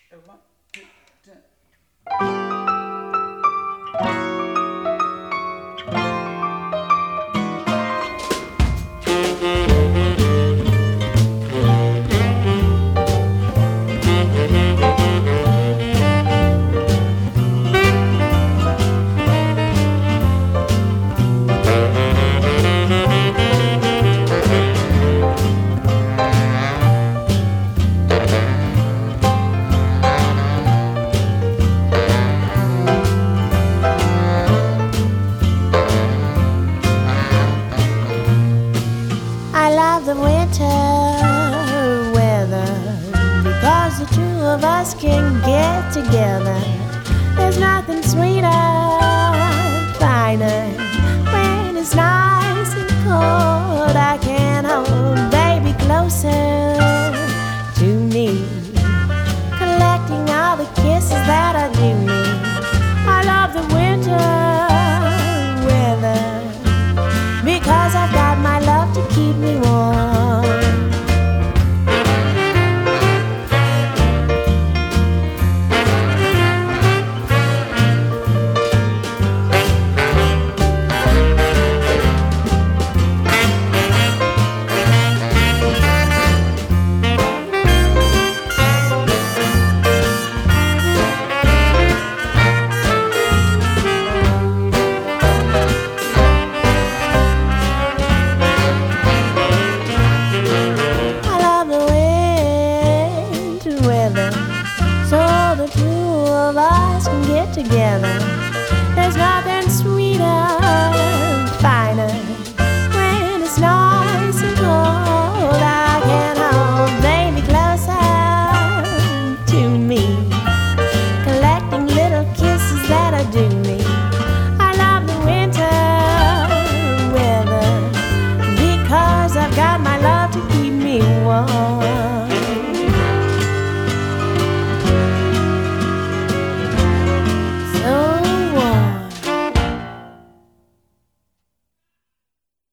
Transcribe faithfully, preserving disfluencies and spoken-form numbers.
Uh, one, two, three. I love the winter weather because the two of us can get together. There's nothing sweeter, finer when it's nice and cold. I can hold baby closer to me, collecting all the kisses that are due me. I love the winter weather because I've got my love to keep me warm. I love the winter weather so the two of us can get together. There's nothing